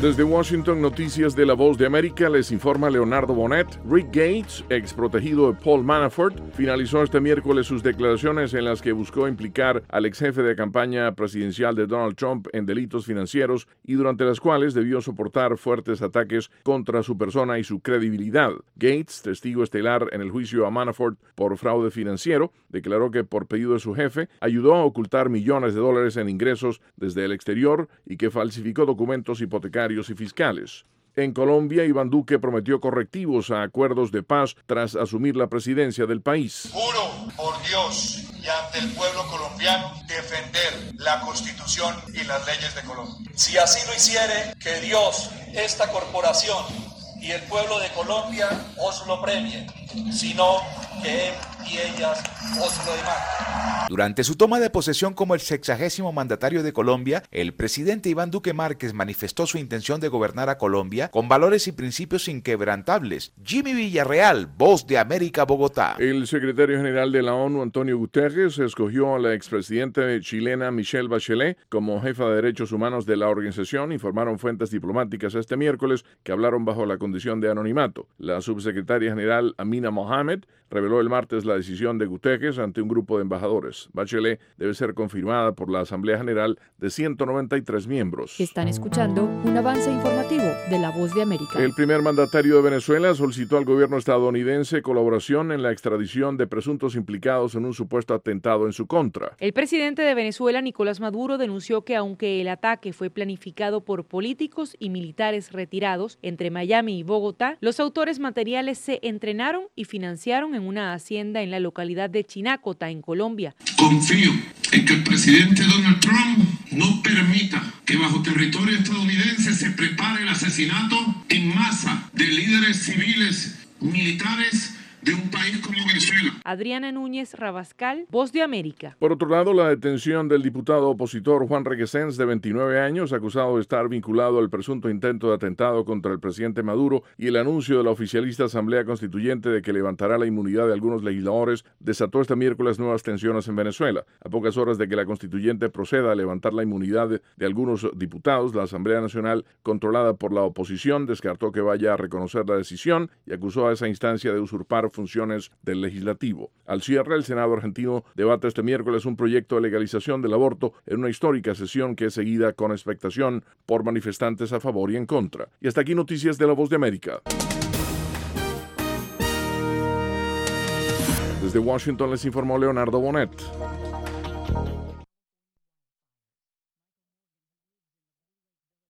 Desde Washington, noticias de La Voz de América, les informa Leonardo Bonet. Rick Gates, ex protegido de Paul Manafort, finalizó este miércoles sus declaraciones en las que buscó implicar al ex jefe de campaña presidencial de Donald Trump en delitos financieros y durante las cuales debió soportar fuertes ataques contra su persona y su credibilidad. Gates, testigo estelar en el juicio a Manafort por fraude financiero, declaró que por pedido de su jefe ayudó a ocultar millones de dólares en ingresos desde el exterior y que falsificó documentos hipotecarios y fiscales. En Colombia, Iván Duque prometió correctivos a acuerdos de paz tras asumir la presidencia del país. Juro por Dios y ante el pueblo colombiano defender la Constitución y las leyes de Colombia. Si así lo hiciere, que Dios, esta corporación y el pueblo de Colombia os lo premien, sino que él y ellas os lo demanden. Durante su toma de posesión como el 60º mandatario de Colombia, el presidente Iván Duque Márquez manifestó su intención de gobernar a Colombia con valores y principios inquebrantables. Jimmy Villarreal, Voz de América, Bogotá. El secretario general de la ONU, Antonio Guterres, escogió a la expresidenta chilena Michelle Bachelet como jefa de derechos humanos de la organización, informaron fuentes diplomáticas este miércoles que hablaron bajo la condición de anonimato. La subsecretaria general Amina Mohamed reveló el martes la decisión de Guterres ante un grupo de embajadores. Bachelet debe ser confirmada por la Asamblea General de 193 miembros. Están escuchando un avance informativo de La Voz de América. El primer mandatario de Venezuela solicitó al gobierno estadounidense colaboración en la extradición de presuntos implicados en un supuesto atentado en su contra. El presidente de Venezuela, Nicolás Maduro, denunció que aunque el ataque fue planificado por políticos y militares retirados entre Miami y Bogotá, los autores materiales se entrenaron y financiaron en una hacienda en la localidad de Chinácota, en Colombia. Confío en que el presidente Donald Trump no permita que bajo territorio estadounidense se prepare el asesinato en masa de líderes civiles, militares de un país como Venezuela. Adriana Núñez Rabascal, Voz de América. Por otro lado, la detención del diputado opositor Juan Requesens, de 29 años, acusado de estar vinculado al presunto intento de atentado contra el presidente Maduro, y el anuncio de la oficialista Asamblea Constituyente de que levantará la inmunidad de algunos legisladores, desató este miércoles nuevas tensiones en Venezuela. A pocas horas de que la Constituyente proceda a levantar la inmunidad de algunos diputados, la Asamblea Nacional, controlada por la oposición, descartó que vaya a reconocer la decisión y acusó a esa instancia de usurpar funciones del legislativo. Al cierre, el Senado argentino debate este miércoles un proyecto de legalización del aborto en una histórica sesión que es seguida con expectación por manifestantes a favor y en contra. Y hasta aquí noticias de La Voz de América. Desde Washington les informó Leonardo Bonet.